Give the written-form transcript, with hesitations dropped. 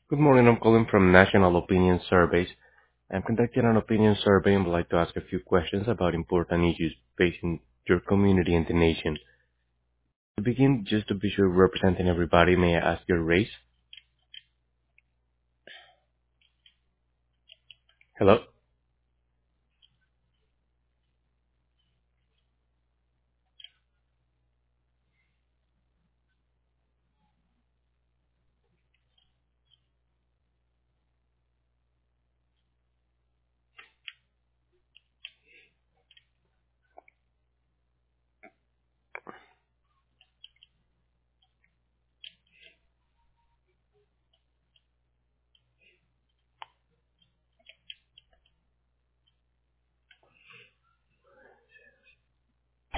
Good morning. I'm calling from National Opinion Surveys. I'm conducting an opinion survey and would like to ask a few questions about important issues facing your community and the nation. To begin, just to be sure we're representing everybody, may I ask your race? Hello?